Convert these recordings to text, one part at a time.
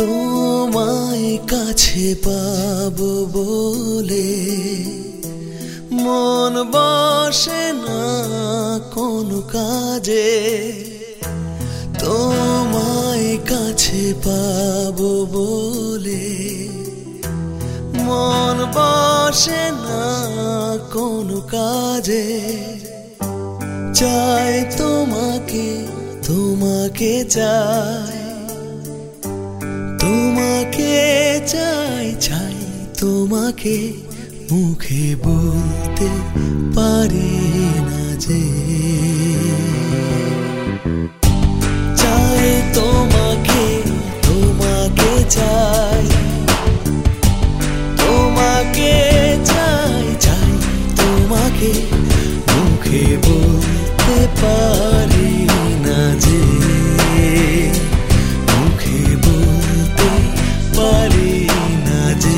তোমায় কাছে পাবো বলে মন বসে না কোনো কাজে। তোমায় কাছে পাবো বলে মন বসে না কোনো কাজে। চাই তোমাকে, তোমাকে চাই, তোমাকে চাই, চাই তোমাকে, মুখে বলতে পারি না যে। চাই তোমাকে, তোমাকে চাই, তোমাকে চাই, চাই তোমাকে, মুখে বলতে পারি না যে, মুখে বলতে পারি না যে।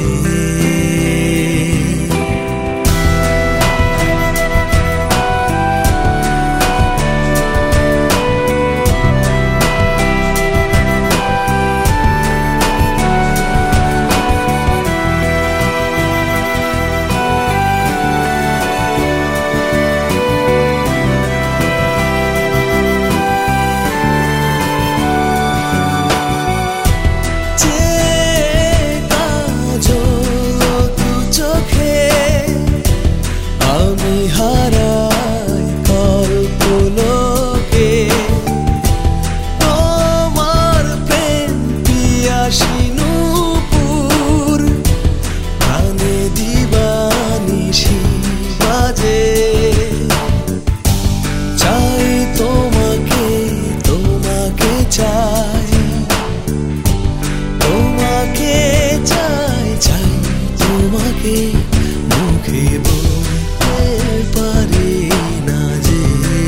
মুখে বলতে পারি না যে,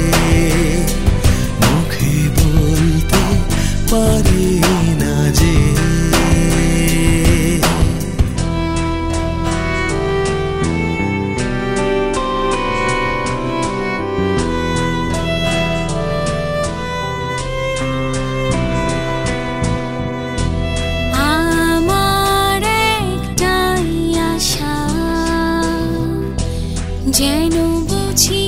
মুখে বলতে পারি না যে। যেন বুঝি